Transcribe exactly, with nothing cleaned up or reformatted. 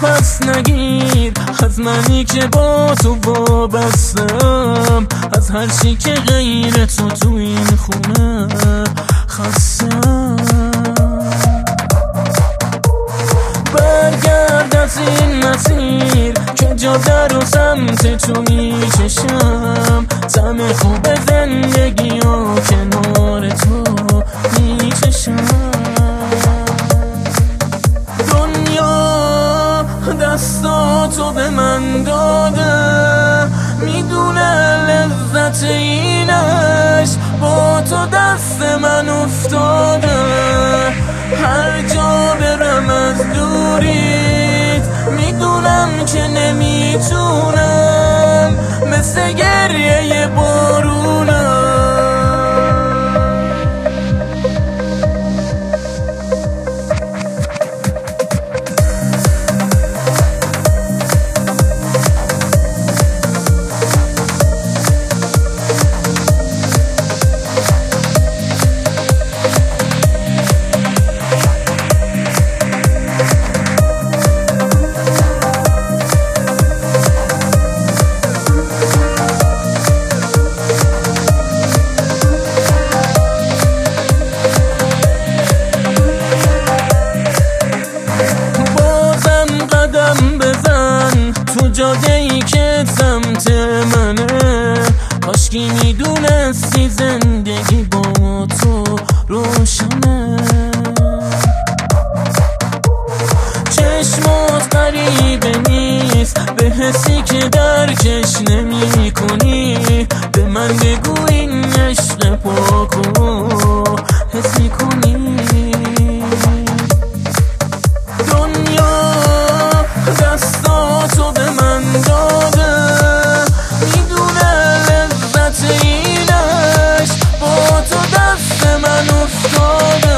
پس نگیر از منی که با تو وابستم، از هر چی که غیر تو تو این خونه خستم. برگرد از این مسیر که جاده رو سمت تو میچشم، طعم خوب زندگی و کنار تو میچشم. دنیا دستاتو به من داده، میدونه لذت اینش با تو دست من افتاده. هر جا برم از دوریت میدونم که نمیتونم، مثل گریه بارونم. جاده ای که سمت منه، کاشکی میدونستی زندگی با تو روشنه. چشمات غریبه نیست به حسی که درکش نمی کنی، به من بگو این عشق پاکو حس میکنی. دنیا دستاتو به من داده، میدونه لذت اینش با تو دست من افتاده.